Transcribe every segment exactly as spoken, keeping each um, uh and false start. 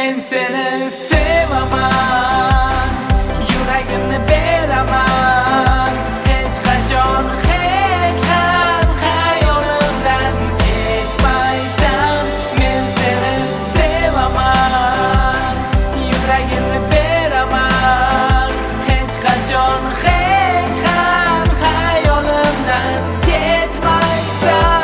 Men seni sevaman, yuragimni beraman. Hech qachon, hech ham hayolimdan ketmaysan. Men seni sevaman, yuragimni beraman. Hech qachon, hech ham hayolimdan ketmaysan.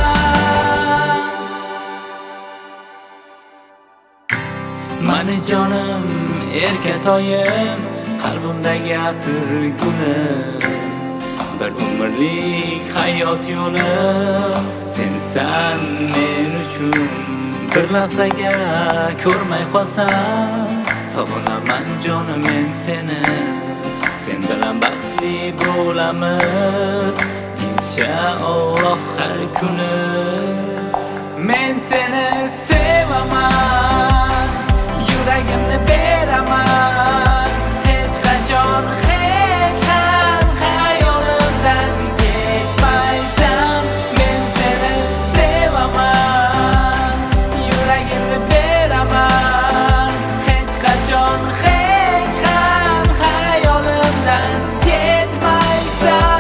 Mani jonim, erkatoyim, qalbimdagi atir gulim, bir umrlik hayot yo'lim. Sensan men uchun, bir lahzaga ko'rmay qolsam, sog'inaman jonim men seni. Sen bilan baxtli bo'lamiz inshaalloh har kuni. Men seni sevaman, yuragimni beraman. Hech qachon, hech ham hayolimdan ketmaysan. Men seni sevaman, yuragimni beraman. Hech qachon, hech ham hayolimdan ketmaysan.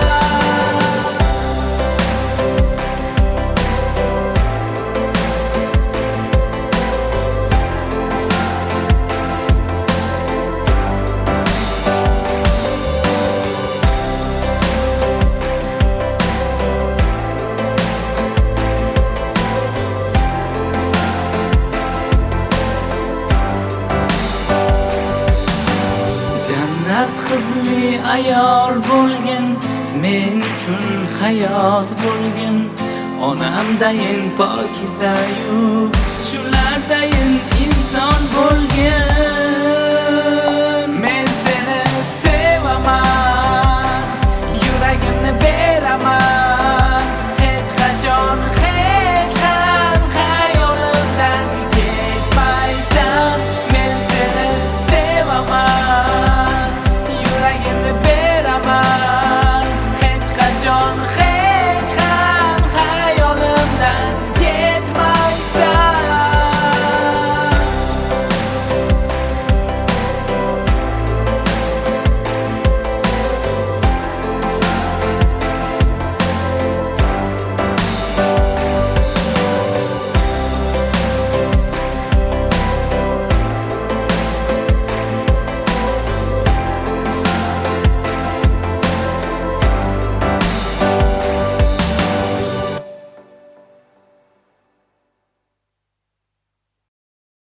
Jannat hidli ayol bo'lgin, men uchun hayot to'lgin. Onamdayin pokizayu, shulardayin inson bo'lgin.